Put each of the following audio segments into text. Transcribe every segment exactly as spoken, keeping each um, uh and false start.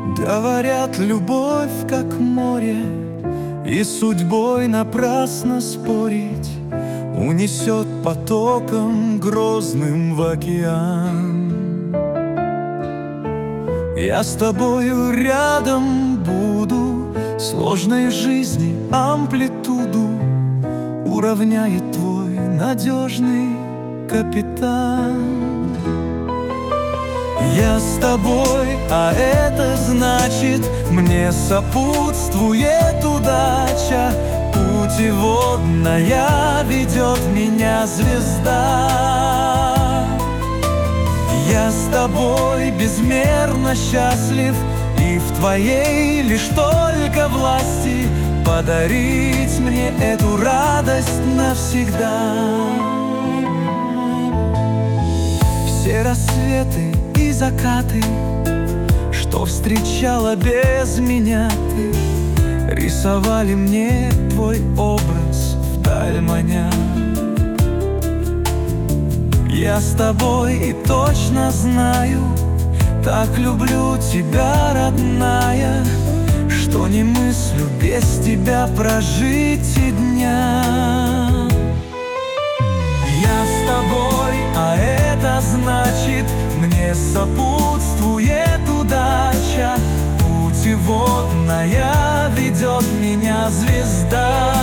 Говорят, любовь как море, и судьбой напрасно спорить, унесет потоком грозным в океан. Я с тобою рядом буду, сложной жизни амплитуду уравняет твой надежный капитан. Я с тобой, а это значит, мне сопутствует удача. Путеводная ведет меня звезда. Я с тобой безмерно счастлив, и в твоей лишь только власти подарить мне эту радость навсегда. Все рассветы и закаты, что встречала без меня ты, рисовали мне твой образ вдаль маня. Я с тобой и точно знаю, так люблю тебя, родная, что не мыслю без тебя прожить и дня. Я с тобой, а это значит, мне сопутствует удача. Путеводная ведет меня звезда.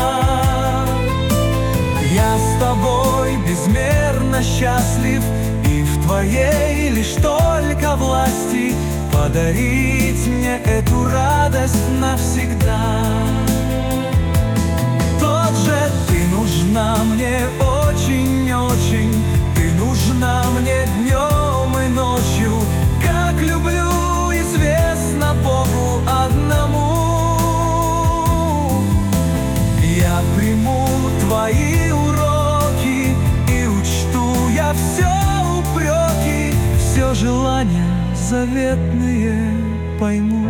Я с тобой безмерно счастлив, и в твоей лишь только власти подарить мне эту радость навсегда. Тот же ты нужна мне очень-очень, ты нужна мне днем и ночью, как люблю, известно Богу одному. Я приму твои уроки и учту я все упреки, все желания заветные пойму.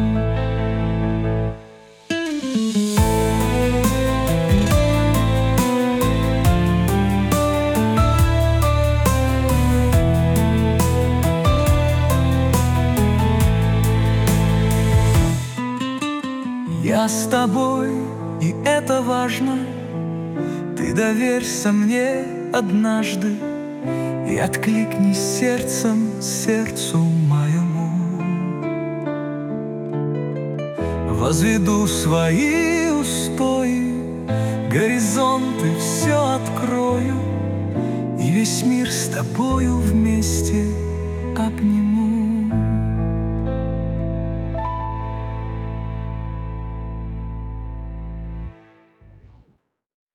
Я с тобой, и это важно, ты доверься мне однажды и откликнись сердцем сердцу моему. Возведу свои устои, горизонты все открою, и весь мир с тобою вместе обниму.